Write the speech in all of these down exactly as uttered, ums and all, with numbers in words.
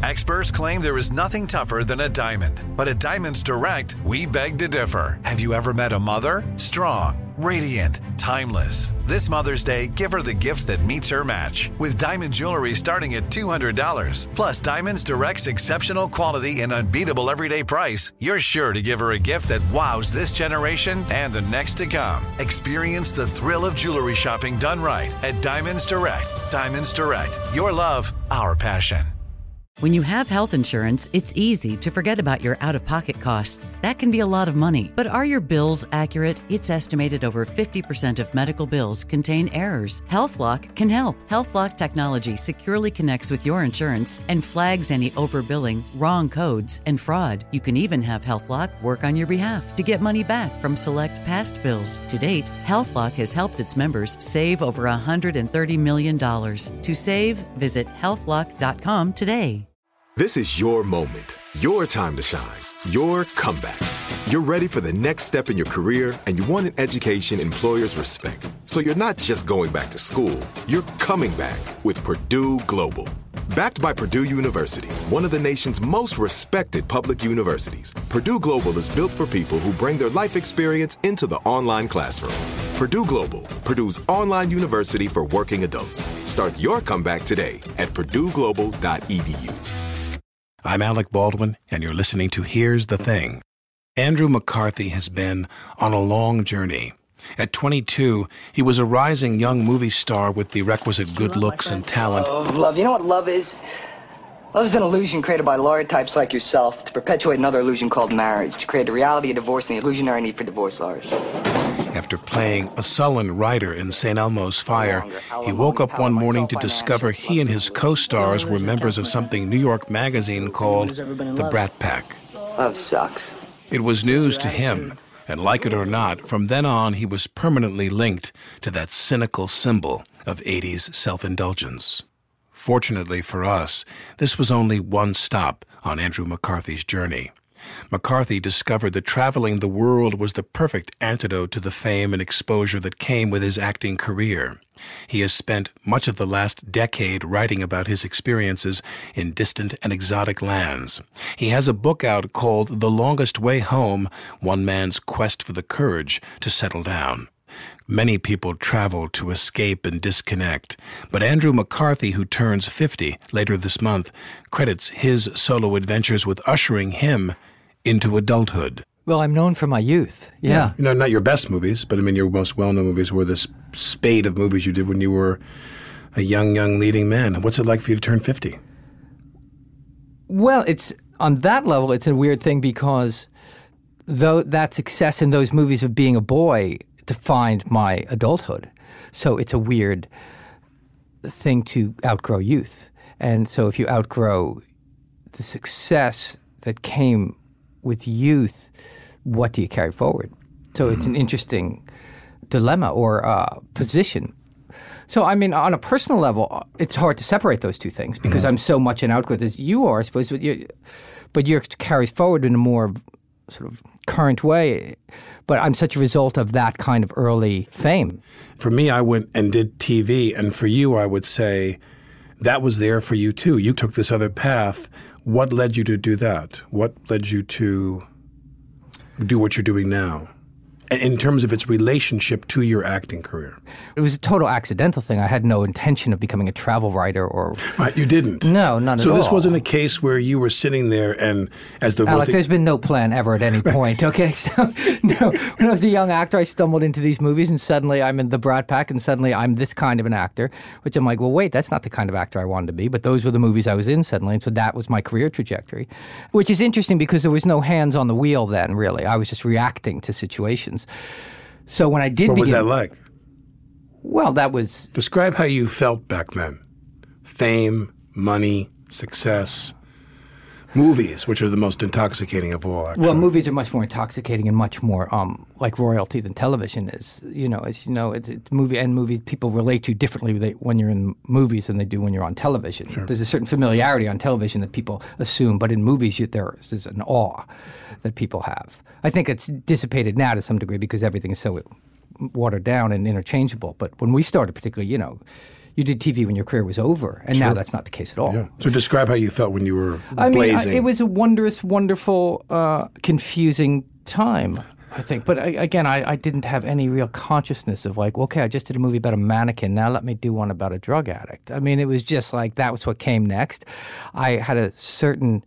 Experts claim there is nothing tougher than a diamond. But at Diamonds Direct, we beg to differ. Have you ever met a mother? Strong, radiant, timeless. This Mother's Day, give her the gift that meets her match. With diamond jewelry starting at two hundred dollars. Plus Diamonds Direct's exceptional quality and unbeatable everyday price, you're sure to give her a gift that wows this generation and the next to come. Experience the thrill of jewelry shopping done right at Diamonds Direct. Diamonds Direct. Your love, our passion. When you have health insurance, it's easy to forget about your out-of-pocket costs. That can be a lot of money. But are your bills accurate? It's estimated over fifty percent of medical bills contain errors. HealthLock can help. HealthLock technology securely connects with your insurance and flags any overbilling, wrong codes, and fraud. You can even have HealthLock work on your behalf to get money back from select past bills. To date, HealthLock has helped its members save over one hundred thirty million dollars. To save, visit health lock dot com today. This is your moment, your time to shine, your comeback. You're ready for the next step in your career, and you want an education employers respect. So you're not just going back to school, you're coming back with Purdue Global. Backed by Purdue University, one of the nation's most respected public universities, Purdue Global is built for people who bring their life experience into the online classroom. Purdue Global, Purdue's online university for working adults. Start your comeback today at purdue global dot e d u. I'm Alec Baldwin, and you're listening to Here's the Thing. Andrew McCarthy has been on a long journey. At twenty-two, he was a rising young movie star with the requisite good looks and talent. Love, love. You know what love is? Love is an illusion created by lawyer types like yourself to perpetuate another illusion called marriage, to create the reality of divorce and the illusionary need for divorce lawyers. After playing a sullen writer in Saint Elmo's Fire, he woke up one morning to discover he and his co-stars were members of something New York Magazine called the Brat Pack. Love sucks. It was news to him, and like it or not, from then on he was permanently linked to that cynical symbol of eighties self-indulgence. Fortunately for us, this was only one stop on Andrew McCarthy's journey. McCarthy discovered that traveling the world was the perfect antidote to the fame and exposure that came with his acting career. He has spent much of the last decade writing about his experiences in distant and exotic lands. He has a book out called The Longest Way Home, One Man's Quest for the Courage to Settle Down. Many people travel to escape and disconnect, but Andrew McCarthy, who turns fifty later this month, credits his solo adventures with ushering him into adulthood. Well, I'm known for my youth. Yeah. yeah. You know, not your best movies, but I mean, your most well-known movies were this spade of movies you did when you were a young, young leading man. What's it like for you to turn fifty? Well, it's on that level, it's a weird thing because though that success in those movies of being a boy defined my adulthood. So it's a weird thing to outgrow youth. And so if you outgrow the success that came with youth, what do you carry forward? So it's an interesting dilemma or uh, position. So, I mean, on a personal level, it's hard to separate those two things because mm-hmm. I'm so much an outgrowth as you are, I suppose, but, you, but yours carries forward in a more sort of current way. But I'm such a result of that kind of early fame. For me, I went and did T V, and for you, I would say that was there for you too. You took this other path. What led you to do that? What led you to do what you're doing now? In terms of its relationship to your acting career? It was a total accidental thing. I had no intention of becoming a travel writer or... Right, you didn't? No, not at so all. So this wasn't a case where you were sitting there and as the... Alec, there's been no plan ever at any point, okay? So, no, when I was a young actor, I stumbled into these movies and suddenly I'm in the Brat Pack and suddenly I'm this kind of an actor, which I'm like, well, wait, that's not the kind of actor I wanted to be, but those were the movies I was in suddenly, and so that was my career trajectory, which is interesting because there was no hands on the wheel then, really. I was just reacting to situations. So when I did What begin, was that like? Well, that was... Describe how you felt back then. Fame, money, success, movies, which are the most intoxicating of all, actually. Well, movies are much more intoxicating and much more um, like royalty than television is. You know, as you know, it's, it's movie and movies people relate to differently when you're in movies than they do when you're on television. Sure. There's a certain familiarity on television that people assume, but in movies you, there's an awe that people have. I think it's dissipated now to some degree because everything is so watered down and interchangeable. But when we started particularly, you know, you did T V when your career was over, and Sure. now that's not the case at all. Yeah. So describe how you felt when you were I mean, blazing. I, it was a wondrous, wonderful, uh, confusing time, I think. But I, again, I, I didn't have any real consciousness of like, okay, I just did a movie about a mannequin. Now let me do one about a drug addict. I mean, it was just like that was what came next. I had a certain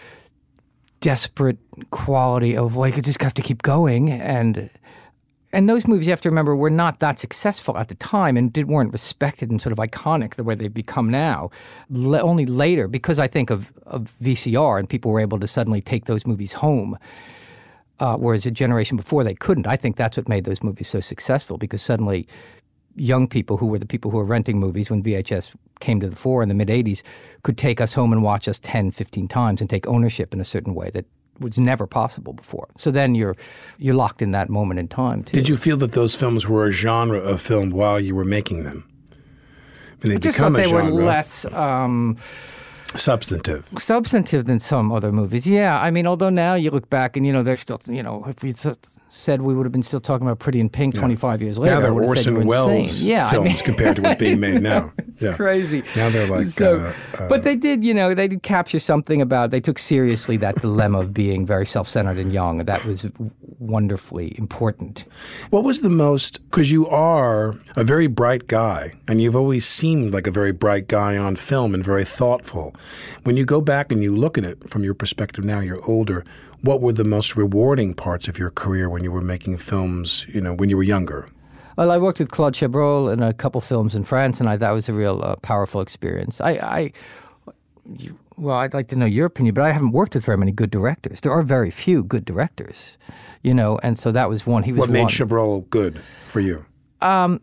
desperate quality of like, I just have to keep going. And and those movies, you have to remember, were not that successful at the time and did, weren't respected and sort of iconic the way they've become now. Le- only later, because I think of, of V C R and people were able to suddenly take those movies home, uh, whereas a generation before they couldn't. I think that's what made those movies so successful, because suddenly young people who were the people who were renting movies when V H S came to the fore in the mid-eighties could take us home and watch us ten, fifteen times and take ownership in a certain way that was never possible before. So then you're you're locked in that moment in time, too. Did you feel that those films were a genre of film while you were making them? And they I just become thought a they genre. were less um, substantive. substantive than some other movies. Yeah, I mean, although now you look back and, you know, they're still, you know, if we th- said we would have been still talking about Pretty in Pink yeah. twenty-five years later, now they're I would have said you Orson were Welles insane. Yeah, films I mean, compared to what's being made now. It's yeah. crazy. Now they're like... So, uh, uh, but they did, you know, they did capture something about, they took seriously that dilemma of being very self-centered and young. That was w- wonderfully important. What was the most, because you are a very bright guy, and you've always seemed like a very bright guy on film and very thoughtful. When you go back and you look at it from your perspective now, you're older, what were the most rewarding parts of your career when you were making films, you know, when you were younger? Well, I worked with Claude Chabrol in a couple films in France, and I, that was a real uh, powerful experience. I, I you, well, I'd like to know your opinion, but I haven't worked with very many good directors. There are very few good directors, you know, and so that was one. He was What made one. Chabrol good for you? Um,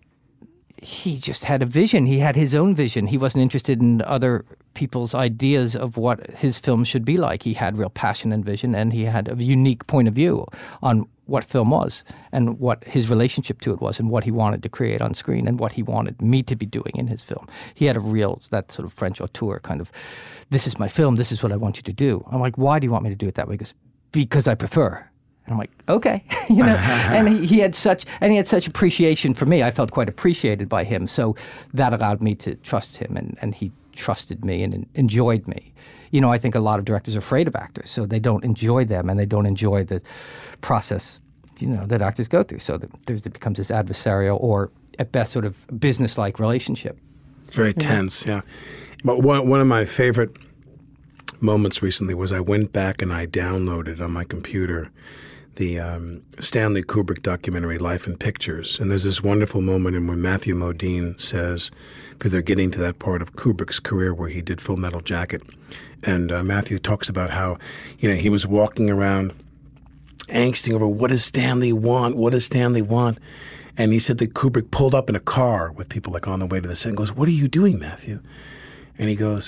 he just had a vision. He had his own vision. He wasn't interested in other people's ideas of what his film should be like. He had real passion and vision, and he had a unique point of view on what film was and what his relationship to it was and what he wanted to create on screen and what he wanted me to be doing in his film. He had a real, that sort of French auteur kind of, this is my film, this is what I want you to do. I'm like, why do you want me to do it that way? He goes, because I prefer. And I'm like, okay, you know. And he, he had such, and he had such appreciation for me. I felt quite appreciated by him, so that allowed me to trust him, and, and he trusted me and enjoyed me. You know, I think a lot of directors are afraid of actors, so they don't enjoy them, and they don't enjoy the process, you know, that actors go through. So that there's, it becomes this adversarial, or at best, sort of business-like relationship. Very tense, yeah. But one one of my favorite moments recently was I went back and I downloaded on my computer the um, Stanley Kubrick documentary Life in Pictures. And there's this wonderful moment in where Matthew Modine says, because they're getting to that part of Kubrick's career where he did Full Metal Jacket. And uh, Matthew talks about how, you know, he was walking around angsting over, what does Stanley want? What does Stanley want? And he said that Kubrick pulled up in a car with people like on the way to the set and goes, what are you doing, Matthew? And he goes,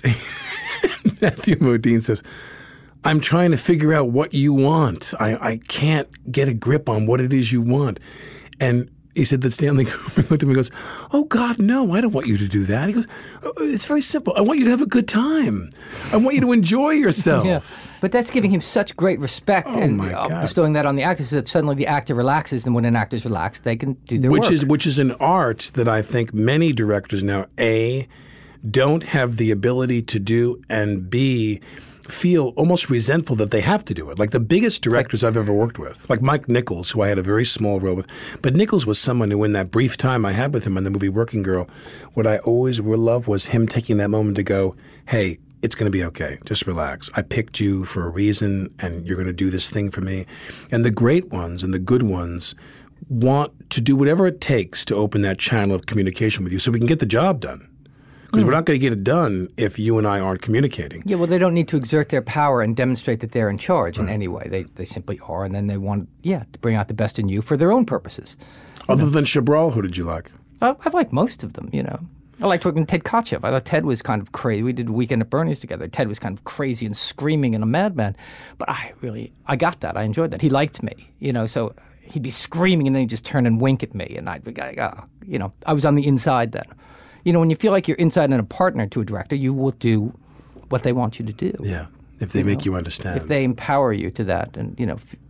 Matthew Modine says, I'm trying to figure out what you want. I, I can't get a grip on what it is you want. And he said that Stanley Kubrick looked at him and goes, oh, God, no, I don't want you to do that. He goes, oh, it's very simple. I want you to have a good time. I want you to enjoy yourself. Yeah, but that's giving him such great respect Oh, and my uh, God. bestowing that on the actors so that suddenly the actor relaxes, and when an actor's relaxed, they can do their Which work. is which is an art that I think many directors now, A, don't have the ability to do, and B, feel almost resentful that they have to do it. Like the biggest directors I've ever worked with, like Mike Nichols, who I had a very small role with. But Nichols was someone who, in that brief time I had with him on the movie Working Girl, what I always loved was him taking that moment to go, hey, it's going to be okay. Just relax. I picked you for a reason, and you're going to do this thing for me. And the great ones and the good ones want to do whatever it takes to open that channel of communication with you so we can get the job done. Because Hmm. we're not going to get it done if you and I aren't communicating. Yeah, well, they don't need to exert their power and demonstrate that they're in charge in any way. They they simply are, and then they want, yeah, to bring out the best in you for their own purposes. Other than Chabrol, who did you like? I, I've liked most of them, you know. I liked working with Ted Kotcheff. I thought Ted was kind of crazy. We did Weekend at Bernie's together. Ted was kind of crazy and screaming and a madman. But I really, I got that. I enjoyed that. He liked me, you know, so he'd be screaming and then he'd just turn and wink at me. And I'd be like, oh, you know, I was on the inside then. You know, when you feel like you're inside and a partner to a director, you will do what they want you to do. Yeah, if they make you understand. If they empower you to that and, you know, f-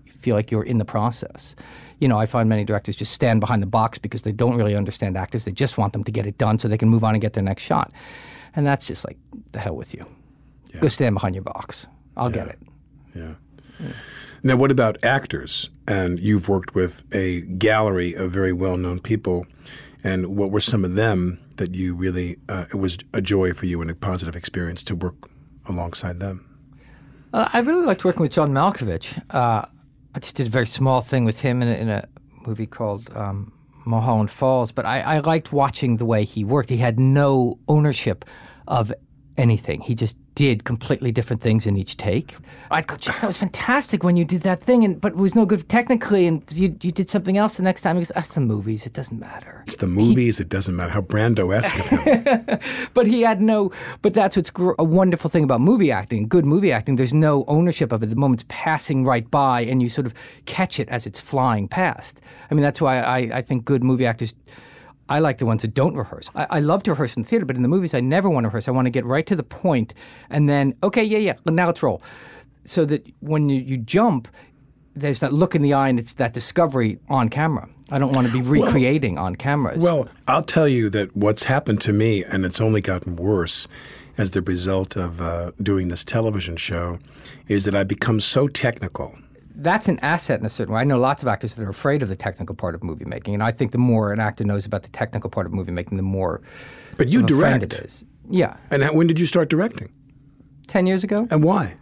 feel like you're in the process. You know, I find many directors just stand behind the box because they don't really understand actors. They just want them to get it done so they can move on and get their next shot. And that's just like, the hell with you. Yeah. Go stand behind your box. I'll yeah. get it. Yeah. yeah. Now, what about actors? And you've worked with a gallery of very well-known people. And what were some of them that you really, uh, it was a joy for you and a positive experience to work alongside them? Uh, I really liked working with John Malkovich. Uh, I just did a very small thing with him in a, in a movie called um, Mulholland Falls. But I, I liked watching the way he worked. He had no ownership of anything. He just did completely different things in each take. I'd go, that was fantastic when you did that thing, and but it was no good technically, and you you did something else the next time. He goes, that's the movies. It doesn't matter. It's the movies. He, it doesn't matter. How Brando-esque of him. But he had no, but that's what's gr- a wonderful thing about movie acting, good movie acting. There's no ownership of it. The moment's passing right by, and you sort of catch it as it's flying past. I mean, that's why I, I think good movie actors, I like the ones that don't rehearse. I, I love to rehearse in the theater, but in the movies, I never want to rehearse. I want to get right to the point, and then, okay, yeah, yeah, now let's roll. So that when you, you jump, there's that look in the eye, and it's that discovery on camera. I don't want to be recreating well, on camera. Well, I'll tell you that what's happened to me, and it's only gotten worse as the result of uh, doing this television show, is that I've become so technical. That's an asset in a certain way. I know lots of actors that are afraid of the technical part of movie making, and I think the more an actor knows about the technical part of movie making, the more But you of a friend direct. it is. Yeah. And how, when did you start directing? Ten years ago. And why?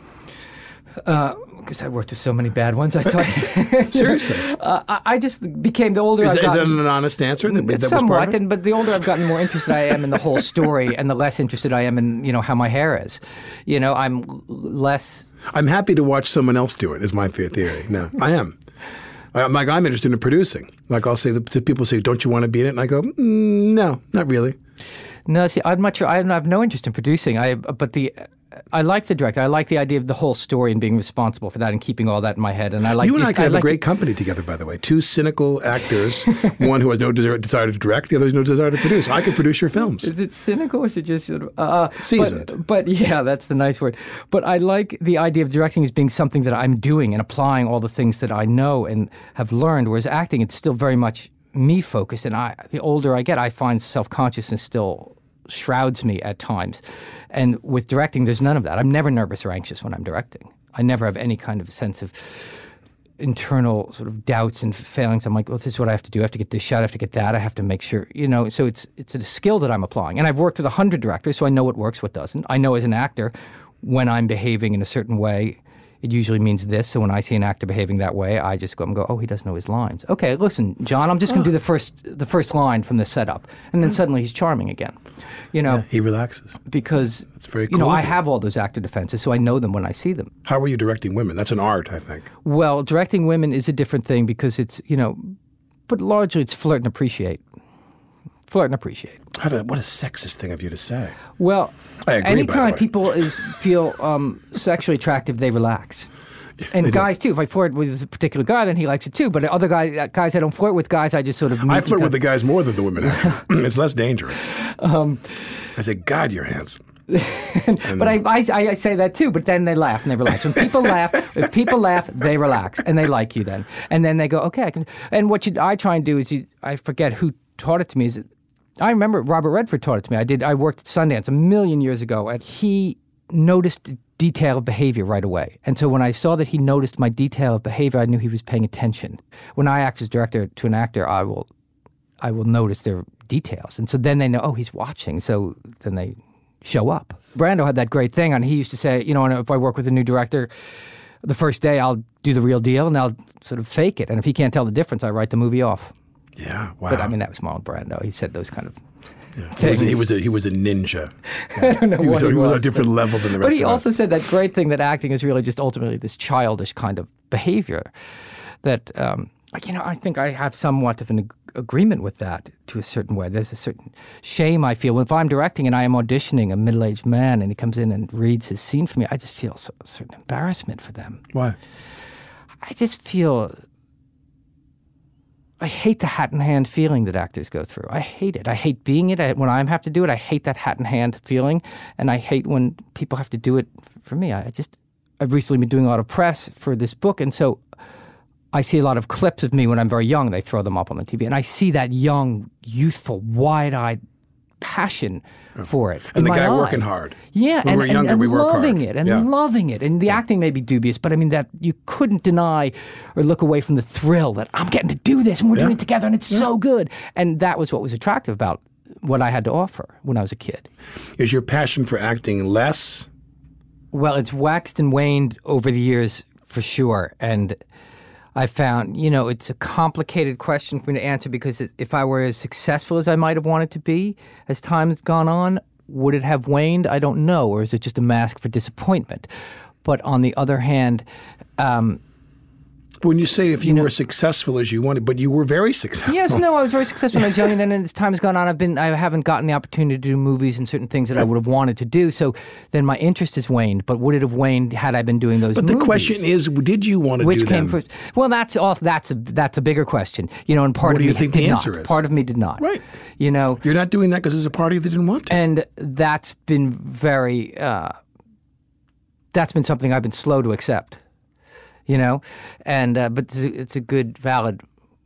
Because uh, I worked with so many bad ones, I thought. Seriously? uh, I, I just became, the older is, I've that, gotten... is that an honest answer? That, that somewhat, was part of it? and, but the older I've gotten, more interested I am in the whole story, and the less interested I am in, you know, how my hair is. You know, I'm less... I'm happy to watch someone else do it, is my theory. No, I am. I'm like, I'm interested in producing. Like, I'll say, the people say, don't you want to be in it? And I go, mm, no, not really. No, see, I'm not sure. I have no interest in producing. I, but the... I like the director. I like the idea of the whole story and being responsible for that and keeping all that in my head. And I like you and I could I have like a great it. company together, by the way. Two cynical actors, one who has no desire, desire to direct, the other has no desire to produce. I could produce your films. Is it cynical or is it just sort of uh, seasoned? But, but yeah, that's the nice word. But I like the idea of directing as being something that I'm doing and applying all the things that I know and have learned. Whereas acting, it's still very much me focused. And I, the older I get, I find self-consciousness still shrouds me at times. And with directing, there's none of that. I'm never nervous or anxious when I'm directing. I never have any kind of sense of internal sort of doubts and failings. I'm like, well, this is what I have to do. I have to get this shot. I have to get that. I have to make sure, you know. So it's it's a skill that I'm applying. And I've worked with a hundred directors, so I know what works, what doesn't. I know as an actor, when I'm behaving in a certain way, it usually means this. So when I see an actor behaving that way, I just go and go, oh, he doesn't know his lines. Okay, listen, John, I'm just going to do the first the first line from the setup. And then suddenly he's charming again. You know, yeah, he relaxes. Because, That's very you know, cool I of you. have all those actor defenses, so I know them when I see them. How are you directing women? That's an art, I think. Well, directing women is a different thing because it's, you know, but largely it's flirt and appreciate. Flirt and appreciate. How do, what a sexist thing of you to say. Well, I agree, by the anytime way. people is feel um, sexually attractive, they relax. And guys, too. If I flirt with this particular guy, then he likes it, too. But other guys, guys I don't flirt with, guys I just sort of... I flirt with the guys more than the women, actually. It's less dangerous. Um, I say, God, you're handsome. and, but I, I, I say that, too. But then they laugh and they relax. When people laugh, if people laugh, they relax. And they like you then. And then they go, okay, I can... And what you, I try and do is, you, I forget who taught it to me. Is it, I remember Robert Redford taught it to me. I did. I worked at Sundance a million years ago. And he noticed detail of behavior right away. And so when I saw that he noticed my detail of behavior, I knew he was paying attention. When I act as director to an actor, I will I will notice their details. And so then they know, oh, he's watching. So then they show up. Brando had that great thing, and he used to say, you know, if I work with a new director, the first day I'll do the real deal and I'll sort of fake it. And if he can't tell the difference, I write the movie off. Yeah, wow. But I mean, that was Marlon Brando. He said those kind of Yeah. He, was a, he was a he was a ninja. I don't know He was, what a, he he was was, a different but, level than the rest But he of us. also said that great thing that acting is really just ultimately this childish kind of behavior. That um, you know, I think I have somewhat of an ag- agreement with that to a certain way. There's a certain shame I feel if I'm directing and I am auditioning a middle-aged man and he comes in and reads his scene for me. I just feel so, a certain embarrassment for them. Why? I just feel. I hate the hat in hand feeling that actors go through. I hate it. I hate being it. I, when I have to do it, I hate that hat in hand feeling, and I hate when people have to do it for me. I, I just, I've recently been doing a lot of press for this book, and so I see a lot of clips of me when I'm very young. They throw them up on the T V. And I see that young, youthful, wide-eyed passion for it. And the guy eye. working hard. Yeah. When and, we're younger, and, and we work loving hard. it and yeah. loving it. And the yeah. acting may be dubious, but I mean that you couldn't deny or look away from the thrill that I'm getting to do this and we're yeah. doing it together and it's yeah. so good. And that was what was attractive about what I had to offer when I was a kid. Is your passion for acting less? Well, it's waxed and waned over the years for sure. And I found, you know, it's a complicated question for me to answer because if I were as successful as I might have wanted to be as time has gone on, would it have waned? I don't know. Or is it just a mask for disappointment? But on the other hand, um, when you say if you, you know, were successful as you wanted, but you were very successful. Yes, no, I was very successful when I was young, and then as time has gone on, I've been, I haven't gotten the opportunity to do movies and certain things that I would have wanted to do. So then my interest has waned. But would it have waned had I been doing those but movies? But the question is, did you want to Which do came them? first? Well, that's also that's a that's a bigger question. You know, and part what of do you me think did the answer not. is? Part of me did not. Right. You know, you're not doing that because there's a part of you that didn't want to. And that's been very. Uh, that's been something I've been slow to accept. You know, and uh, but it's a good, valid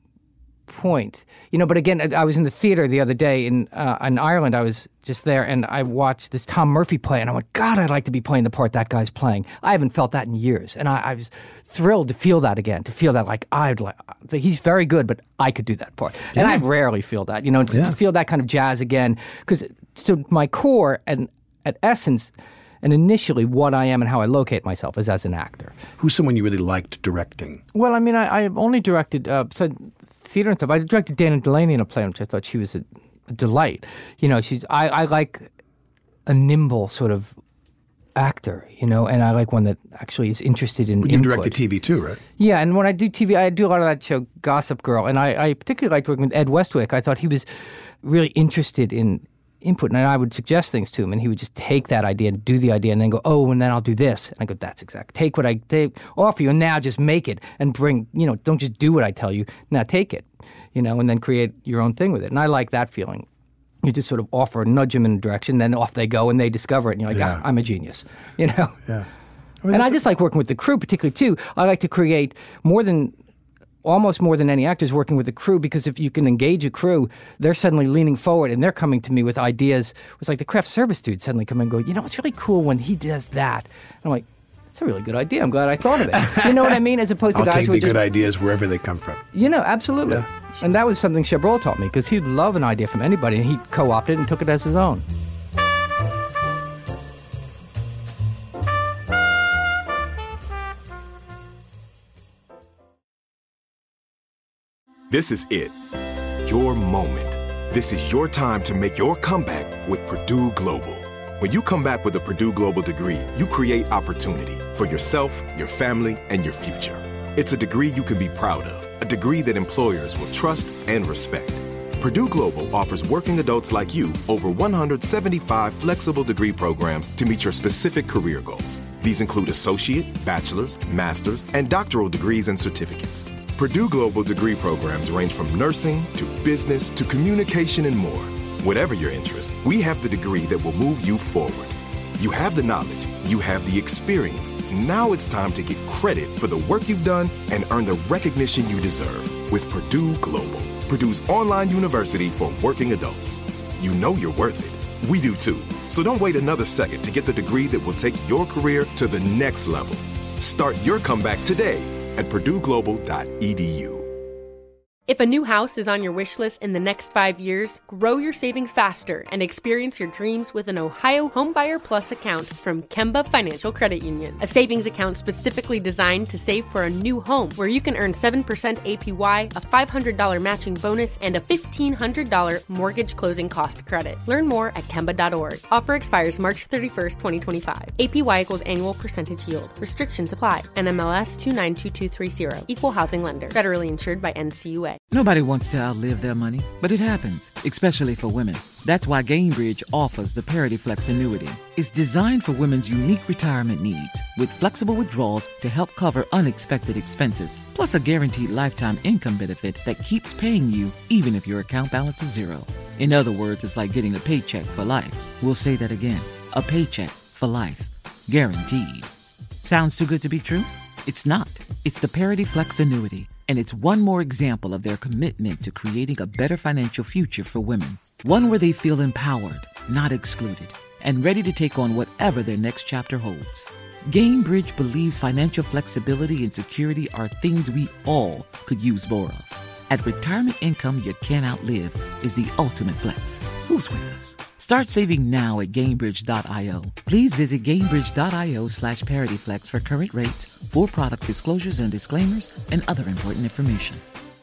point. You know, but again, I was in the theater the other day in uh, in Ireland. I was just there, and I watched this Tom Murphy play, and I went, God, I'd like to be playing the part that guy's playing. I haven't felt that in years, and I, I was thrilled to feel that again. To feel that, like I'd like, he's very good, but I could do that part, yeah. and I rarely feel that. You know, to, yeah. to feel that kind of jazz again, because to my core and at essence. And initially, what I am and how I locate myself is as an actor. Who's someone you really liked directing? Well, I mean, I, I only directed, uh, besides theater and stuff, I directed Dana Delaney in a play, which I thought she was a, a delight. You know, she's I, I like a nimble sort of actor, you know, and I like one that actually is interested in You input. directed T V too, right? Yeah, and when I do T V, I do a lot of that show, Gossip Girl, and I, I particularly liked working with Ed Westwick. I thought he was really interested in input, and I would suggest things to him, and he would just take that idea and do the idea, and then go, oh, and then I'll do this. And I go, that's exact. Take what I take, offer you, and now just make it and bring, you know, don't just do what I tell you. Now take it, you know, and then create your own thing with it. And I like that feeling. You just sort of offer, nudge them in a direction, then off they go, and they discover it, and you're like, yeah. ah, I'm a genius, you know? Yeah. I mean, and I just like working with the crew, particularly, too. I like to create more than... almost more than any actors working with a crew, because if you can engage a crew, they're suddenly leaning forward and they're coming to me with ideas. It's like the craft service dude suddenly come and go, you know, it's really cool when he does that. And I'm like, that's a really good idea. I'm glad I thought of it. You know what I mean? As opposed to I'll guys take who the are just, good ideas wherever they come from. You know, absolutely. Yeah. And that was something Chabrol taught me, because he'd love an idea from anybody, and he co-opted it and took it as his own. This is it. Your moment. This is your time to make your comeback with Purdue Global. When you come back with a Purdue Global degree, you create opportunity for yourself, your family, and your future. It's a degree you can be proud of, a degree that employers will trust and respect. Purdue Global offers working adults like you over one hundred seventy-five flexible degree programs to meet your specific career goals. These include associate, bachelor's, master's, and doctoral degrees and certificates. Purdue Global degree programs range from nursing to business to communication and more. Whatever your interest, we have the degree that will move you forward. You have the knowledge, you have the experience. Now it's time to get credit for the work you've done and earn the recognition you deserve with Purdue Global, Purdue's online university for working adults. You know you're worth it. We do too. So don't wait another second to get the degree that will take your career to the next level. Start your comeback today at purdue global dot e d u. If a new house is on your wish list in the next five years, grow your savings faster and experience your dreams with an Ohio Homebuyer Plus account from Kemba Financial Credit Union. A savings account specifically designed to save for a new home, where you can earn seven percent A P Y, a five hundred dollars matching bonus, and a fifteen hundred dollars mortgage closing cost credit. Learn more at kemba dot org. Offer expires March thirty-first, twenty twenty-five. A P Y equals annual percentage yield. Restrictions apply. N M L S two nine two two three zero. Equal housing lender. Federally insured by N C U A. Nobody wants to outlive their money, but it happens, especially for women. That's why Gainbridge offers the Parity Flex annuity. It's designed for women's unique retirement needs, with flexible withdrawals to help cover unexpected expenses, plus a guaranteed lifetime income benefit that keeps paying you even if your account balance is zero. In other words, it's like getting a paycheck for life. We'll say that again. A paycheck for life. Guaranteed. Sounds too good to be true? It's not. It's the Parity Flex annuity, and it's one more example of their commitment to creating a better financial future for women. One where they feel empowered, not excluded, and ready to take on whatever their next chapter holds. Gainbridge believes financial flexibility and security are things we all could use more of. At retirement income you can't outlive is the ultimate flex. Who's with us? Start saving now at Gainbridge dot io. Please visit Gainbridge dot io slash ParityFlex for current rates, for product disclosures and disclaimers, and other important information.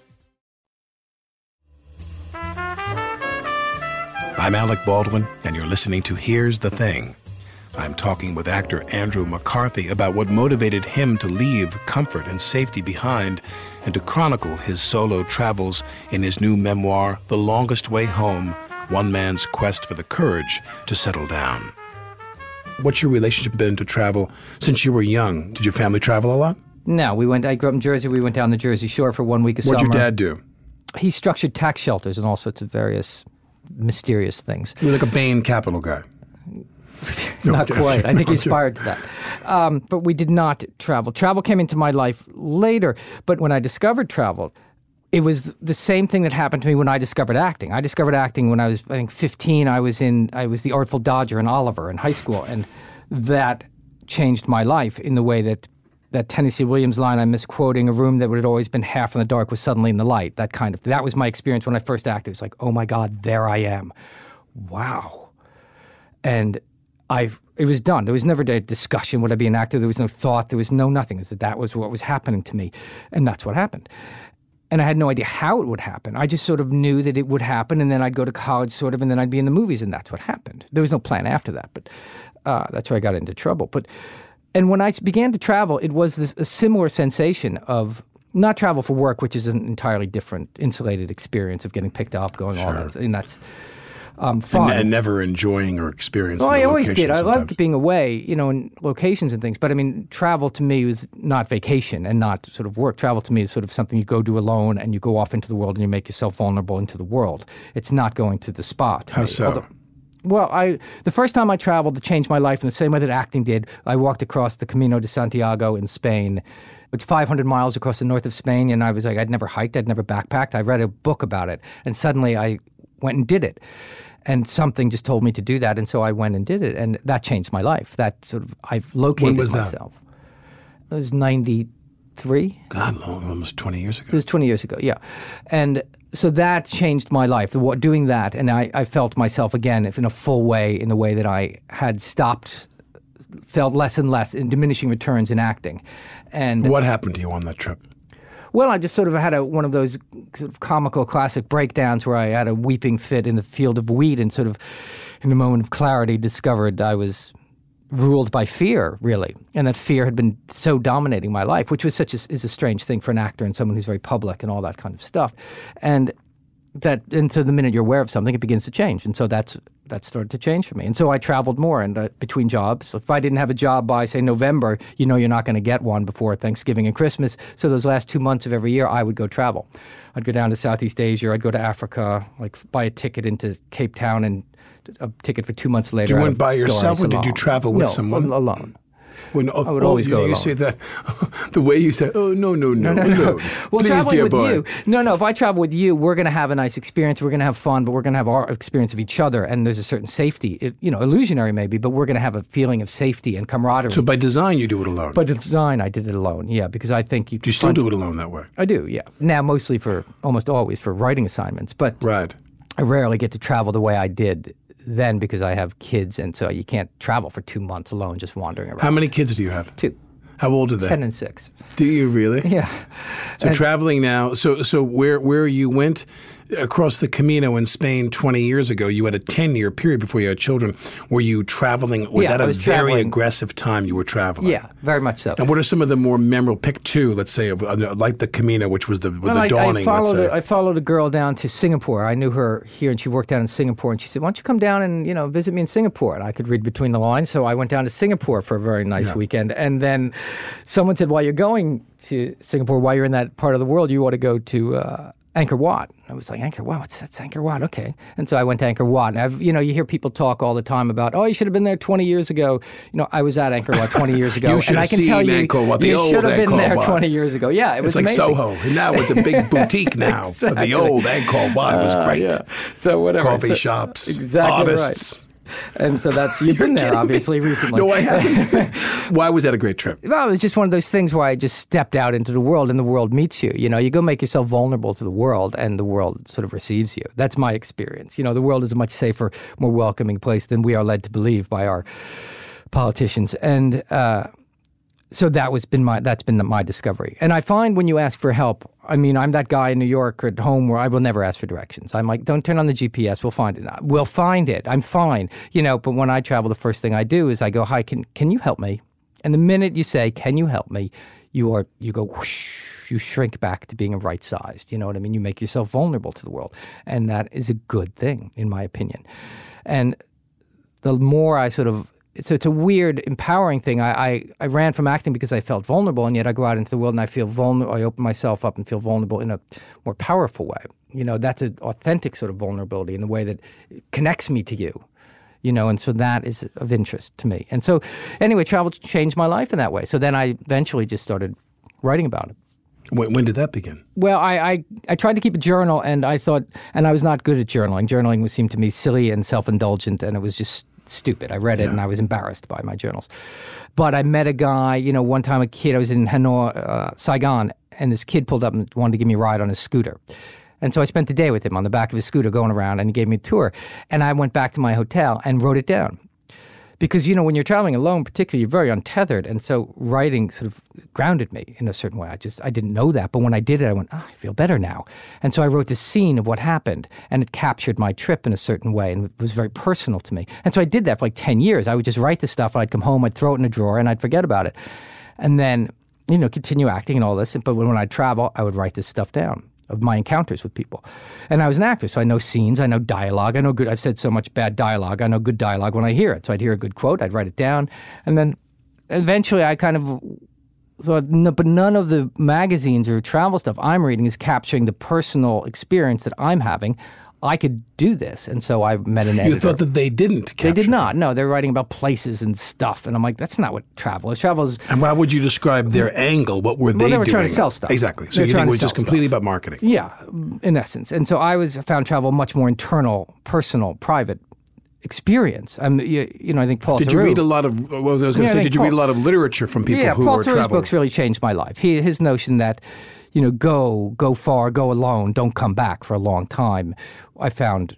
I'm Alec Baldwin, and you're listening to Here's the Thing. I'm talking with actor Andrew McCarthy about what motivated him to leave comfort and safety behind and to chronicle his solo travels in his new memoir, The Longest Way Home, One Man's Quest for the Courage to Settle Down. What's your relationship been to travel since you were young? Did your family travel a lot? No, we went. I grew up in Jersey. We went down the Jersey Shore for one week of What'd summer. your dad do? He structured tax shelters and all sorts of various mysterious things. He was like a Bain Capital guy. Not okay, quite. okay. I think No, he aspired to that. Um, but we did not travel. Travel came into my life later. But when I discovered travel, it was the same thing that happened to me when I discovered acting. I discovered acting when I was, I think, fifteen. I was in, I was the Artful Dodger in Oliver in high school, and that changed my life in the way that that Tennessee Williams line I'm misquoting, a room that would have always been half in the dark was suddenly in the light. That kind of that was my experience when I first acted. It was like, oh my God, there I am. Wow. And I it was done. There was never a discussion, would I be an actor? There was no thought. There was no nothing. That that was what was happening to me. And that's what happened. And I had no idea how it would happen. I just sort of knew that it would happen, and then I'd go to college sort of, and then I'd be in the movies, and that's what happened. There was no plan after that, but uh, that's where I got into trouble. But And when I began to travel, it was this, a similar sensation of not travel for work, which is an entirely different, insulated experience of getting picked up, going Sure. all that, and that's um, fun. And, and never enjoying or experiencing Well, the I always location did. I sometimes. loved being away, you know, in locations and things. But I mean, travel to me was not vacation and not sort of work. Travel to me is sort of something you go do alone, and you go off into the world and you make yourself vulnerable into the world. It's not going to the spa. To How me. so? Although, well, I the first time I traveled to change my life in the same way that acting did, I walked across the Camino de Santiago in Spain. It's five hundred miles across the north of Spain, and I was like, I'd never hiked, I'd never backpacked. I read a book about it, and suddenly I went and did it. And something just told me to do that, and so I went and did it, and that changed my life. That sort of, I've located When was that? myself. It was ninety-three. God, long, almost twenty years ago. It was twenty years ago, yeah. And so that changed my life, the, what, doing that, and I, I felt myself again in a full way, in the way that I had stopped, felt less and less in diminishing returns in acting. And What happened to you on that trip? well, I just sort of had a, one of those sort of comical classic breakdowns where I had a weeping fit in the field of wheat and sort of, in a moment of clarity, discovered I was ruled by fear, really. And that fear had been so dominating my life, which was such a, is a strange thing for an actor and someone who's very public and all that kind of stuff. And that, and so the minute you're aware of something, it begins to change. And so that's that started to change for me. And so I traveled more and uh, between jobs. So if I didn't have a job by, say, November, you know you're not going to get one before Thanksgiving and Christmas. So those last two months of every year, I would go travel. I'd go down to Southeast Asia. I'd go to Africa, like buy a ticket into Cape Town and a ticket for two months later. You out went of by yourself, Dar or es did you Salaam. travel with no, someone? al- alone. When, oh, I would oh, always you, go you alone. say that, the way you said, oh, no, no, no, no, no. Well, Please, traveling dear with boy. you, no, no. If I travel with you, we're going to have a nice experience. We're going to have fun, but we're going to have our experience of each other, and there's a certain safety. It, you know, illusionary maybe, but we're going to have a feeling of safety and camaraderie. So by design, you do it alone. But in design, I did it alone. Yeah, because I think you. do you still do it alone that way? I do. Yeah. Now, mostly for almost always for writing assignments, but Right. I rarely get to travel the way I did then because I have kids, and so you can't travel for two months alone just wandering around. How many kids do you have? Two. How old are they? Ten and six. Do you really? Yeah. So traveling now, so so where where you went across the Camino in Spain twenty years ago, you had a ten-year period before you had children. Were you traveling? Was Yeah, that I a was very traveling. aggressive time you were traveling? Yeah, very much so. And what are some of the more memorable, pick two, let's say, of, uh, like the Camino, which was the, with Well, the I, dawning, I followed let's say. a, I followed a girl down to Singapore. I knew her here, and she worked down in Singapore. And she said, "Why don't you come down and you know visit me in Singapore?" And I could read between the lines, so I went down to Singapore for a very nice Yeah. weekend. And then someone said, "While you're going to Singapore, while you're in that part of the world, you ought to go to." Uh, Angkor Wat. I was like, Angkor Wat, what's that's Angkor Wat? Okay. And so I went to Angkor Wat. And I've, you know, you hear people talk all the time about, oh, you should have been there twenty years ago. You know, I was at Angkor Wat twenty years ago. You should and I have can seen tell you, Angkor Wat, the you old should have been Angkor there Wat. twenty years ago. Yeah, it was It's like amazing. Soho. And now it's a big boutique now. Exactly. But the old Angkor Wat was Uh, great. yeah. So whatever. Coffee So- shops, exactly artists. right. And so that's, you've been there, kidding me. obviously, recently. No, I haven't. Why was that a great trip? Well, it was just one of those things where I just stepped out into the world and the world meets you. You know, you go make yourself vulnerable to the world and the world sort of receives you. That's my experience. You know, the world is a much safer, more welcoming place than we are led to believe by our politicians. And uh, so that was been my that's been my discovery. And I find when you ask for help, I mean, I'm that guy in New York or at home where I will never ask for directions. I'm like, don't turn on the G P S. We'll find it. We'll find it. I'm fine. You know, but when I travel, the first thing I do is I go, hi, can can you help me? And the minute you say, can you help me, you are you go whoosh, you shrink back to being a right-sized. You know what I mean? You make yourself vulnerable to the world. And that is a good thing, in my opinion. And the more I sort of So it's a weird, empowering thing. I, I, I ran from acting because I felt vulnerable, and yet I go out into the world and I feel vulnerable. I open myself up and feel vulnerable in a more powerful way. You know, that's an authentic sort of vulnerability in the way that it connects me to you. You know, and so that is of interest to me. And so, anyway, travel changed my life in that way. So then I eventually just started writing about it. When, when did that begin? Well, I, I, I tried to keep a journal, and I thought, and I was not good at journaling. Journaling was, seemed to me silly and self-indulgent, and it was just stupid. I read it, yeah. and I was embarrassed by my journals. But I met a guy, you know, one time a kid, I was in Hanoi, uh, Saigon, and this kid pulled up and wanted to give me a ride on his scooter. And so I spent the day with him on the back of his scooter going around, and he gave me a tour. And I went back to my hotel and wrote it down. Because, you know, when you're traveling alone, particularly, you're very untethered. And so writing sort of grounded me in a certain way. I just, I didn't know that. But when I did it, I went, oh, I feel better now. And so I wrote this scene of what happened, and it captured my trip in a certain way, and it was very personal to me. And so I did that for like ten years. I would just write the stuff, I'd come home, I'd throw it in a drawer, and I'd forget about it. And then, you know, continue acting and all this. But when, when I'd travel, I would write this stuff down of my encounters with people. And I was an actor, so I know scenes, I know dialogue, I know good, I've said so much bad dialogue, I know good dialogue when I hear it. So I'd hear a good quote, I'd write it down, and then eventually I kind of thought, no, but none of the magazines or travel stuff I'm reading is capturing the personal experience that I'm having. I could do this. And so I met an editor. You thought that they didn't capture They did not. No, they were writing about places and stuff. And I'm like, that's not what travel is. Travel is... And why would you describe their angle? What were they doing? Well, they were trying to sell stuff. Exactly. So They were you trying think it to was sell just completely stuff. about marketing? Yeah, in essence. And so I was found travel much more internal, personal, private experience. I'm, you, you know, I think Paul Did Theroux, you read a lot of, what was I was going Yeah, to I say, think did you read a Paul- lot of literature from people yeah, who Paul were Theroux's traveling? books really changed my life. He, his notion that, you know, go, go far, go alone, don't come back for a long time, I found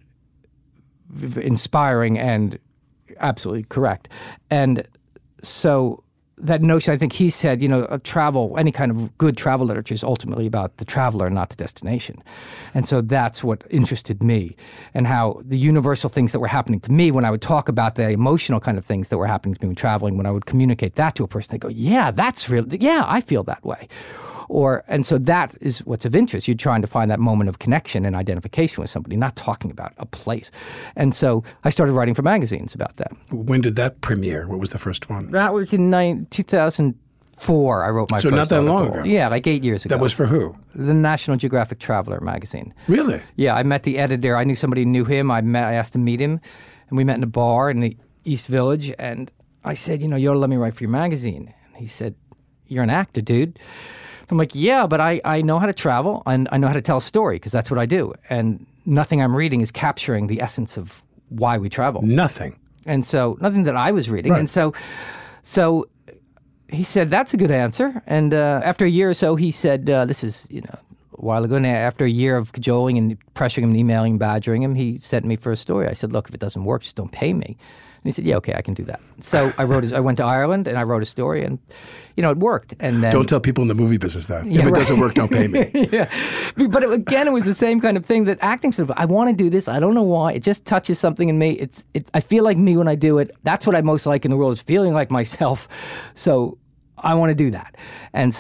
v- inspiring and absolutely correct. And so that notion, I think he said, you know, a travel, any kind of good travel literature is ultimately about the traveler, not the destination. And so that's what interested me, and how the universal things that were happening to me when I would talk about the emotional kind of things that were happening to me when traveling, when I would communicate that to a person, they go, yeah, that's real. Yeah, I feel that way. Or, and so that is what's of interest. You're trying to find that moment of connection and identification with somebody, not talking about a place. And so I started writing for magazines about that. When did that premiere? What was the first one? That was in nine, two thousand four. I wrote my So first not that long article. ago. Yeah, like eight years ago. That was for who? The National Geographic Traveler magazine. Really? Yeah, I met the editor. I knew somebody who knew him. I met. I asked to meet him, and we met in a bar in the East Village. And I said, you know, you ought to let me write for your magazine. And he said, you're an actor, dude. I'm like, yeah, but I, I know how to travel, and I know how to tell a story, because that's what I do. And nothing I'm reading is capturing the essence of why we travel. Nothing. And so, nothing that I was reading. Right. And so, so he said, that's a good answer. And uh, after a year or so, he said, uh, this is, you know, a while ago. And after a year of cajoling and pressuring him and emailing and badgering him, he sent me for a story. I said, look, if it doesn't work, just don't pay me. And he said, yeah, okay, I can do that. So I wrote. A, I went to Ireland and I wrote a story, and you know, it worked. And then, Don't tell people in the movie business that. Yeah, if it right. doesn't work, don't pay me. yeah, but it, again, it was the same kind of thing that acting sort of. I want to do this. I don't know why. It just touches something in me. It's. It, I feel like me when I do it. That's what I most like in the world, is feeling like myself. So I want to do that. And so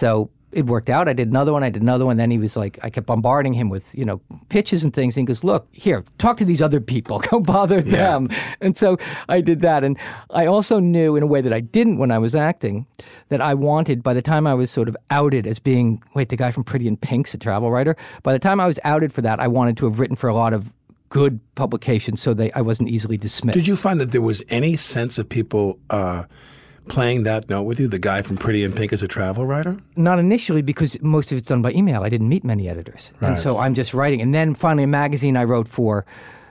it worked out. I did another one. I did another one. Then he was like, I kept bombarding him with, you know, pitches and things. And he goes, look, here, talk to these other people. Go bother yeah. them. And so I did that. And I also knew in a way that I didn't when I was acting that I wanted, by the time I was sort of outed as being, wait, the guy from Pretty in Pink's a travel writer. By the time I was outed for that, I wanted to have written for a lot of good publications so they I wasn't easily dismissed. Did you find that there was any sense of people uh, playing that note with you, the guy from Pretty in Pink as a travel writer? Not initially, because most of it's done by email. I didn't meet many editors. Right. And so I'm just writing. And then finally a magazine I wrote for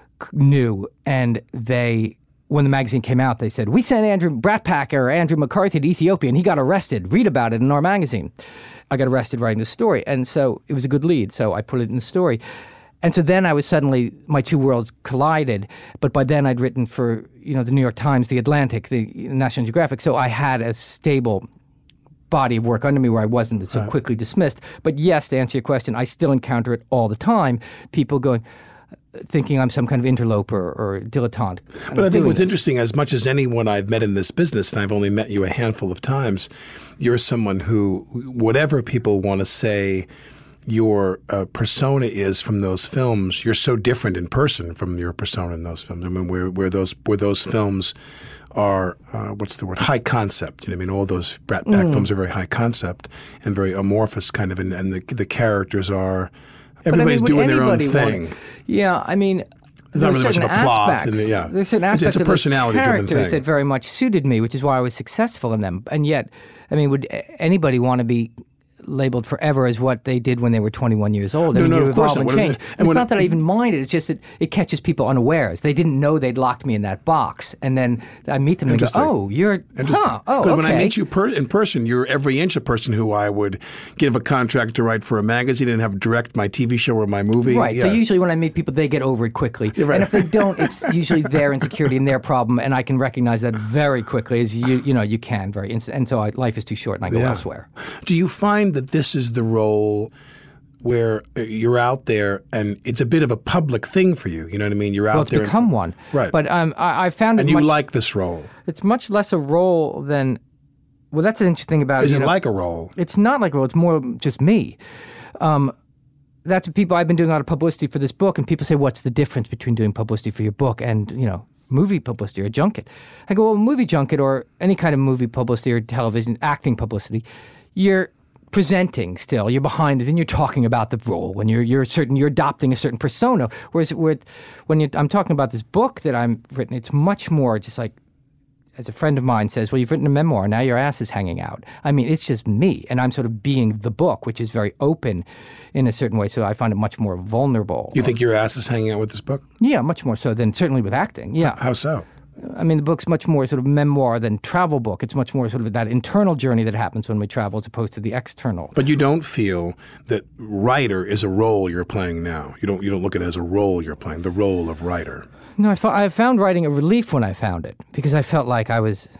knew, and they, when the magazine came out, they said, we sent Andrew Brat Packer, Andrew McCarthy to Ethiopia, and he got arrested. Read about it in our magazine. I got arrested writing this story. And so it was a good lead, so I put it in the story. And so then I was suddenly, my two worlds collided. But by then I'd written for, you know, the New York Times, the Atlantic, the National Geographic. So I had a stable body of work under me where I wasn't so right. quickly dismissed. But yes, to answer your question, I still encounter it all the time. People going, thinking I'm some kind of interloper or dilettante. But I think what's it. interesting, as much as anyone I've met in this business, and I've only met you a handful of times, you're someone who, whatever people want to say your uh, persona is from those films, you're so different in person from your persona in those films. I mean, where where those where those films are, uh, what's the word, high concept. You know, I mean, all those Brat Pack mm. films are very high concept and very amorphous kind of, and, and the the characters are, everybody's I mean, doing their own thing. Want, yeah, I mean, there's not really much of a plot. Aspects, and, yeah. There's certain aspects it's, it's a of personality-driven characters thing that very much suited me, which is why I was successful in them. And yet, I mean, would anybody want to be labeled forever as what they did when they were twenty-one years old? I no, mean, no, you of course evolve not. and change. And it's when not I, that I even mind it. It's just that it catches people unawares. They didn't know they'd locked me in that box. And then I meet them and go, oh, you're, huh, oh, okay. When I meet you per- in person, you're every inch a person who I would give a contract to write for a magazine and have direct my T V show or my movie. Right. Yeah. So usually when I meet people, they get over it quickly. Right. And if they don't, it's usually their insecurity and their problem. And I can recognize that very quickly, as you you know, you can very instant. And so I, life is too short and I go yeah. elsewhere. Do you find that this is the role where you're out there and it's a bit of a public thing for you? You know what I mean? You're out well, it's there. become and, one. Right. But um, I, I found it And you much, like this role. It's much less a role than, well, that's an interesting thing about is it. Is it know, like a role? It's not like a role. It's more just me. Um, that's what people, I've been doing a lot of publicity for this book, and people say, what's the difference between doing publicity for your book and, you know, movie publicity or a junket? I go, well, movie junket or any kind of movie publicity or television acting publicity, you're presenting still, you're behind it, and you're talking about the role, when you're you're certain you're adopting a certain persona. Whereas with, when you, I'm talking about this book that I'm written, it's much more just like, as a friend of mine says, well, you've written a memoir, now your ass is hanging out. I mean, it's just me, and I'm sort of being the book, which is very open in a certain way, so I find it much more vulnerable. You think your ass is hanging out with this book? Yeah, much more so than certainly with acting, yeah. How so? I mean, the book's much more sort of memoir than travel book. It's much more sort of that internal journey that happens when we travel as opposed to the external. But you don't feel that writer is a role you're playing now. You don't you don't look at it as a role you're playing, the role of writer. No, I, fo- I found writing a relief when I found it, because I felt like I was,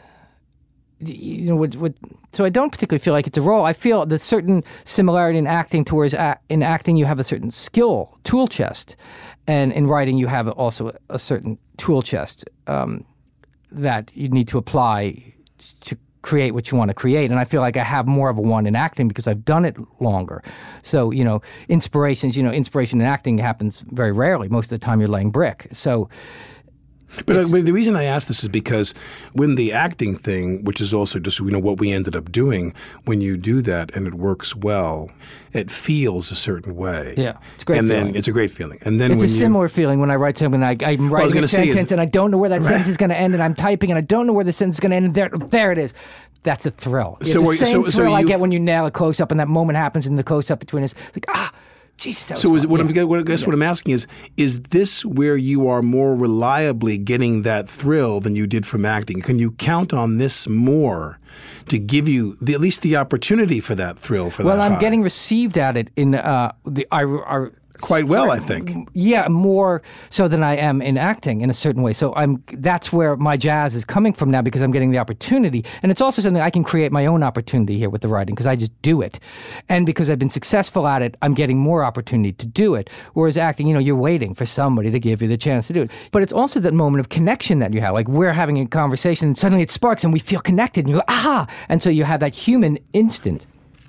you know, with, with, so I don't particularly feel like it's a role. I feel there's certain similarity in acting to whereas a- in acting you have a certain skill, tool chest, and in writing you have also a, a certain tool chest um, that you need to apply to create what you want to create. And I feel like I have more of a one in acting because I've done it longer. So, you know, inspirations, you know, inspiration in acting happens very rarely. Most of the time you're laying brick. So But, uh, but the reason I ask this is because when the acting thing, which is also just, you know, what we ended up doing, when you do that and it works well, it feels a certain way. Yeah, it's a great and feeling. then it's a great feeling. And then it's when a you, similar feeling when I write something. I, I'm writing well, a sentence is, and I don't know where that right. sentence is going to end, and I'm typing and I don't know where the sentence is going to end. And there, there it is. That's a thrill. It's so the are, same so, thrill so I you, get when you nail a close-up and that moment happens and the close-up between us. Like, ah, Jesus, that was So is, fun. what, yeah. I'm, what, I guess yeah. what I'm asking is, is this where you are more reliably getting that thrill than you did from acting? Can you count on this more to give you the, at least the opportunity for that thrill? For well, that I'm high? getting received at it in uh, the I, I, quite well, I think. Yeah, more so than I am in acting in a certain way. So I'm that's where my jazz is coming from now, because I'm getting the opportunity. And it's also something I can create my own opportunity here with the writing, because I just do it. And because I've been successful at it, I'm getting more opportunity to do it. Whereas acting, you know, you're waiting for somebody to give you the chance to do it. But it's also that moment of connection that you have. Like, we're having a conversation and suddenly it sparks and we feel connected and you go, aha! And so you have that human instant.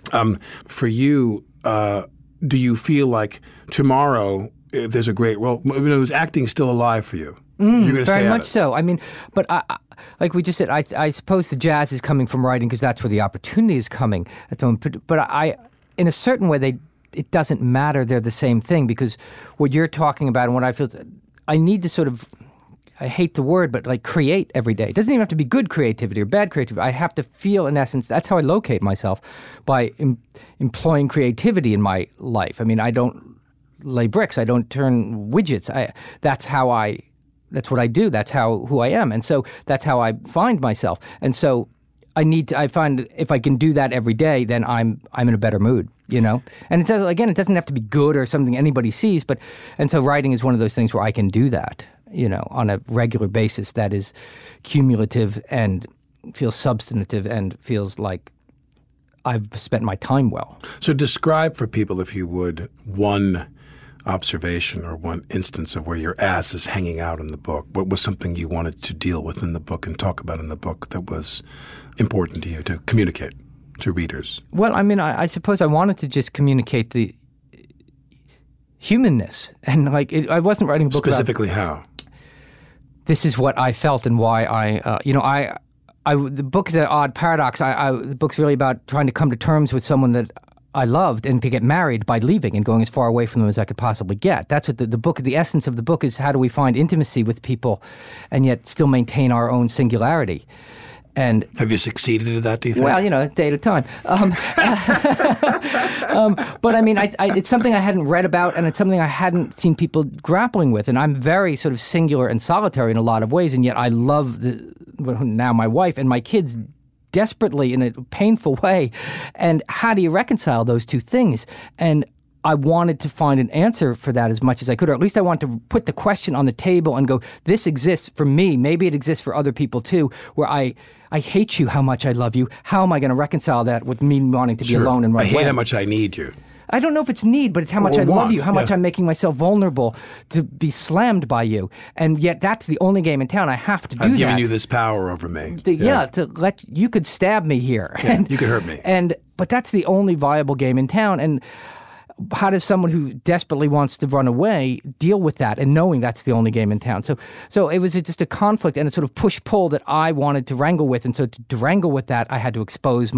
Um, for you, uh, do you feel like tomorrow, if there's a great role, you know, is acting still alive for you? Mm, You're going to stay very at much it. so. I mean, but I, I, like we just said, I, I suppose the jazz is coming from writing because that's where the opportunity is coming at the moment. But, but I, in a certain way, they it doesn't matter. They're the same thing because what you're talking about and what I feel, I need to sort of, I hate the word, but like create every day. It doesn't even have to be good creativity or bad creativity. I have to feel, in essence, that's how I locate myself, by em, employing creativity in my life. I mean, I don't lay bricks. I don't turn widgets. I, that's how I, that's what I do. That's how, who I am. And so that's how I find myself. And so I need to, I find if I can do that every day, then I'm, I'm in a better mood, you know? And it does, again, it doesn't have to be good or something anybody sees, but, and so writing is one of those things where I can do that, you know, on a regular basis that is cumulative and feels substantive and feels like I've spent my time well. So describe for people, if you would, one observation or one instance of where your ass is hanging out in the book. What was something you wanted to deal with in the book and talk about in the book that was important to you to communicate to readers? Well, I mean, I, I suppose I wanted to just communicate the humanness. And like, it, I wasn't writing a book Specifically about, how? This is what I felt and why I, uh, you know, I, I, the book is an odd paradox. I, I, the book's really about trying to come to terms with someone that I loved and to get married by leaving and going as far away from them as I could possibly get. That's what the, the book, the essence of the book is, how do we find intimacy with people and yet still maintain our own singularity? And have you succeeded at that, do you think? Well, you know, a day at a time. Um, um, but I mean, I, I, it's something I hadn't read about, and it's something I hadn't seen people grappling with. And I'm very sort of singular and solitary in a lot of ways, and yet I love the, now my wife and my kids desperately in a painful way. And how do you reconcile those two things? And I wanted to find an answer for that as much as I could, or at least I wanted to put the question on the table and go, this exists for me. Maybe it exists for other people too, where I, I hate you how much I love you. How am I going to reconcile that with me wanting to be Sure. alone and run I hate away? how much I need you. I don't know if it's need, but it's how much Or I want, love you, how much yeah. I'm making myself vulnerable to be slammed by you. And yet that's the only game in town. I have to do I've that. given you this power over me. To, yeah. to let you could stab me here. Yeah, and, you could hurt me. And but that's the only viable game in town. And how does someone who desperately wants to run away deal with that and knowing that's the only game in town? So so it was just a conflict and a sort of push-pull that I wanted to wrangle with. And so to, to wrangle with that, I had to expose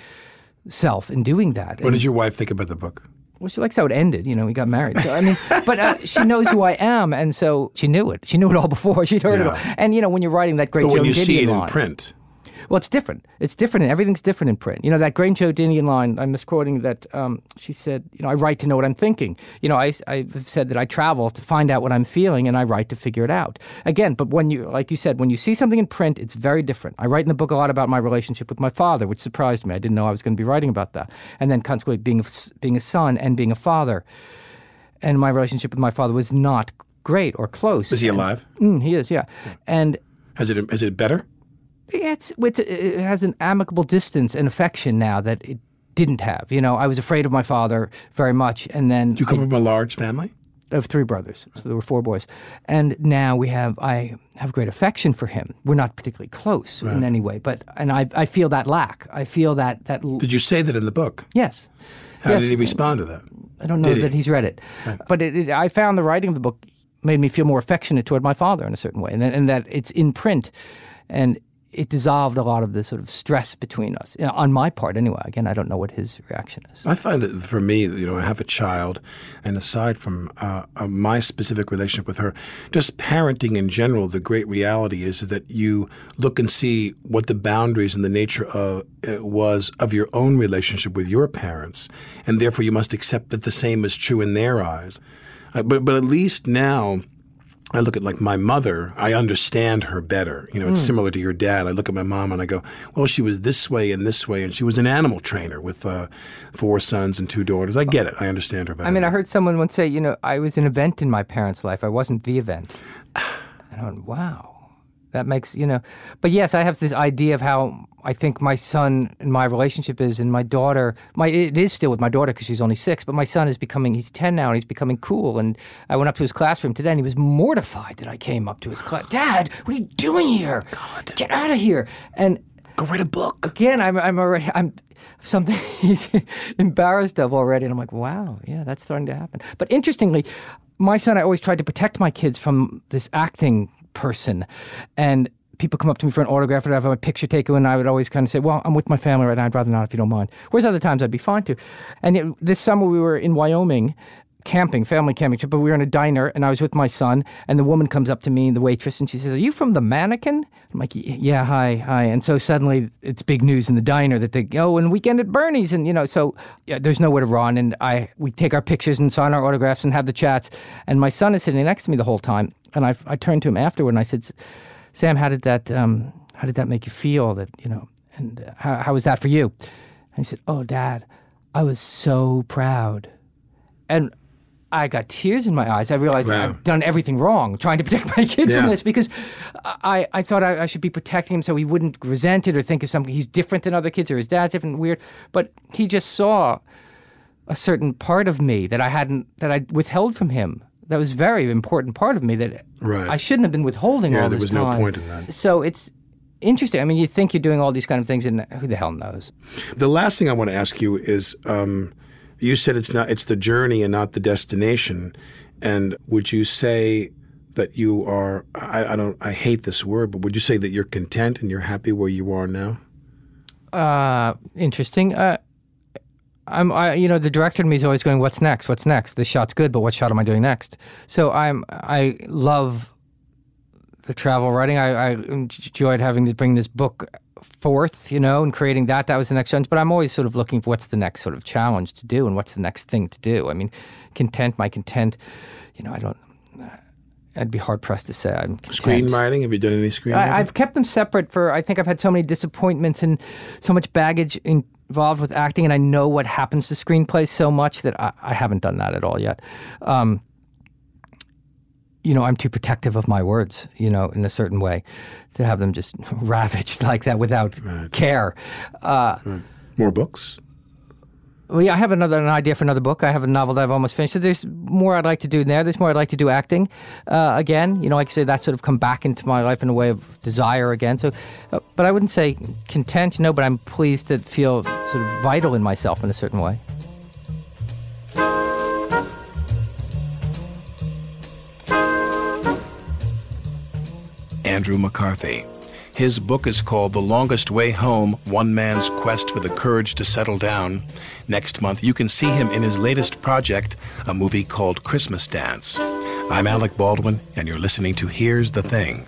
myself in doing that. What and, did your wife think about the book? Well, she likes how it ended. You know, we got married. So, I mean, but uh, she knows who I am, and so she knew it. She knew it all before. She'd heard Yeah. it all. And, you know, when you're writing that great But Joe when you see it Didion in line, print, well, it's different. It's different. And everything's different in print. You know, that great Joe Didion line, I'm misquoting that um, she said, you know, I write to know what I'm thinking. You know, I, I've said that I travel to find out what I'm feeling, and I write to figure it out. Again, but when you, like you said, when you see something in print, it's very different. I write in the book a lot about my relationship with my father, which surprised me. I didn't know I was going to be writing about that. And then consequently being a, being a son and being a father. And my relationship with my father was not great or close. is he And- alive? Mm, he is, yeah. And Has it is it better? yeah, it's, it's, it has an amicable distance and affection now that it didn't have. You know, I was afraid of my father very much, and then Do you come I, from a large family? I have three brothers, so there were four boys, and now we have I have great affection for him. We're not particularly close in any way, but and I I feel that lack. I feel that that Did you say that in the book? yes. How yes. did he respond to that? I don't know Did he? that he's read it, but it, it, I found the writing of the book made me feel more affectionate toward my father in a certain way, and, and that it's in print, and it dissolved a lot of the sort of stress between us, you know, on my part anyway. Again, I don't know what his reaction is. I find that for me, you know, I have a child, and aside from uh, uh, my specific relationship with her, just parenting in general, the great reality is that you look and see what the boundaries and the nature of uh, was of your own relationship with your parents, and therefore you must accept that the same is true in their eyes. Uh, but but at least now, I look at like my mother, I understand her better. You know, it's Mm. similar to your dad. I look at my mom and I go, well, she was this way and this way, and she was an animal trainer with uh, four sons and two daughters. I get it. I understand her better. I mean, I heard someone once say, you know, I was an event in my parents' life. I wasn't the event. And I went, wow. That makes, you know, but yes, I have this idea of how I think my son and my relationship is, and my daughter, my it is still with my daughter because she's only six, but my son is becoming, he's ten now, and he's becoming cool. And I went up to his classroom today, and he was mortified that I came up to his class. Dad, what are you doing here? God. Get out of here. And Go write a book. Again, I'm I'm already I'm something he's embarrassed of already, and I'm like, wow, yeah, that's starting to happen. But interestingly, my son, I always tried to protect my kids from this acting person, and people come up to me for an autograph or have a picture taken, and I would always kind of say, well, I'm with my family right now. I'd rather not if you don't mind. Whereas other times I'd be fine to. And it, this summer we were in Wyoming camping, family camping trip, but we were in a diner, and I was with my son, and the woman comes up to me, the waitress, and she says, are you from The Mannequin? I'm like, yeah, hi, hi. And so suddenly it's big news in the diner that they go, and Weekend at Bernie's, and, you know, so yeah, there's nowhere to run, and I we take our pictures and sign our autographs and have the chats, and my son is sitting next to me the whole time, and I, I turned to him afterward, and I said, Sam, how did that um, how did that make you feel? That you know, and uh, how how was that for you? And he said, "Oh, Dad, I was so proud," and I got tears in my eyes. I realized wow. I've done everything wrong, trying to protect my kid yeah. from this, because I, I thought I, I should be protecting him so he wouldn't resent it or think of something. He's different than other kids, or his dad's different, and weird. But he just saw a certain part of me that I hadn't that I withheld from him. That was a very important part of me that right. I shouldn't have been withholding yeah, all this time. Yeah, there was no point in that. So it's interesting. I mean, you think you're doing all these kind of things, and who the hell knows? The last thing I want to ask you is, um, you said it's not it's the journey and not the destination. And would you say that you are? I, I don't. I hate this word, but would you say that you're content and you're happy where you are now? Uh, interesting. Uh, I'm, I, you know, the director in me is always going, "What's next? What's next? This shot's good, but what shot am I doing next?" So I'm, I love the travel writing. I, I enjoyed having to bring this book forth, you know, and creating that. That was the next challenge. But I'm always sort of looking for what's the next sort of challenge to do, and what's the next thing to do. I mean, content, my content, you know, I don't. I'd be hard pressed to say I'm content. Screenwriting? Have you done any screenwriting? I, I've kept them separate for. I think I've had so many disappointments and so much baggage in. involved with acting, and I know what happens to screenplays so much that I, I haven't done that at all yet. Um, you know, I'm too protective of my words, you know, in a certain way, to have them just ravaged like that without right. care. Uh, right. More books? Well, yeah, I have another an idea for another book. I have a novel that I've almost finished. So there's more I'd like to do there. There's more I'd like to do acting uh, again. You know, like I say, that sort of come back into my life in a way of desire again. So, uh, but I wouldn't say content, no, but I'm pleased to feel sort of vital in myself in a certain way. Andrew McCarthy. His book is called The Longest Way Home, One Man's Quest for the Courage to Settle Down. Next month, you can see him in his latest project, a movie called Christmas Dance. I'm Alec Baldwin, and you're listening to Here's the Thing.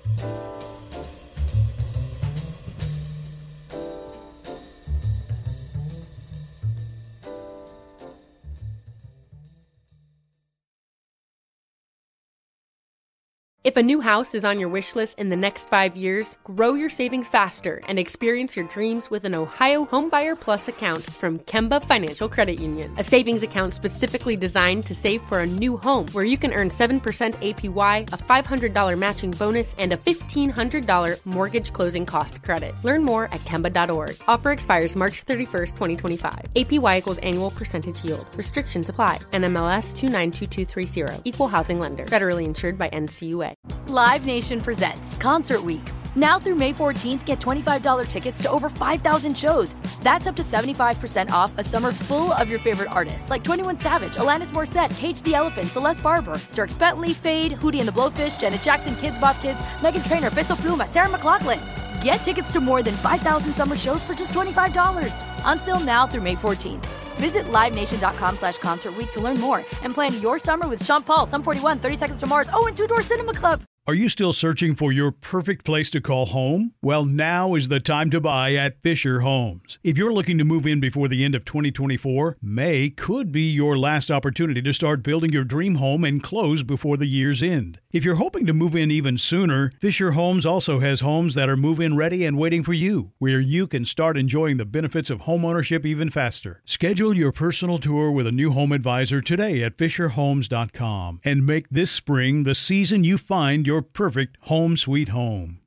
If a new house is on your wish list in the next five years, grow your savings faster and experience your dreams with an Ohio Homebuyer Plus account from Kemba Financial Credit Union. A savings account specifically designed to save for a new home, where you can earn seven percent A P Y, a five hundred dollars matching bonus, and a fifteen hundred dollars mortgage closing cost credit. Learn more at Kemba dot org. Offer expires March thirty-first, twenty twenty-five. A P Y equals annual percentage yield. Restrictions apply. N M L S two nine two two three zero. Equal housing lender. Federally insured by N C U A. Live Nation presents Concert Week. Now through May fourteenth, get twenty-five dollars tickets to over five thousand shows. That's up to seventy-five percent off a summer full of your favorite artists like twenty-one Savage, Alanis Morissette, Cage the Elephant, Celeste Barber, Dierks Bentley, Fade, Hootie and the Blowfish, Janet Jackson, Kids Bop Kids, Meghan Trainor, Peso Pluma, Sarah McLachlan. Get tickets to more than five thousand summer shows for just twenty-five dollars. On sale now through May fourteenth. Visit livenation.com slash concert week to learn more and plan your summer with Sean Paul, Sum forty-one, thirty Seconds to Mars, oh, and Two Door Cinema Club. Are you still searching for your perfect place to call home? Well, now is the time to buy at Fisher Homes. If you're looking to move in before the end of twenty twenty-four, May could be your last opportunity to start building your dream home and close before the year's end. If you're hoping to move in even sooner, Fisher Homes also has homes that are move-in ready and waiting for you, where you can start enjoying the benefits of homeownership even faster. Schedule your personal tour with a new home advisor today at fisher homes dot com and make this spring the season you find your perfect home sweet home.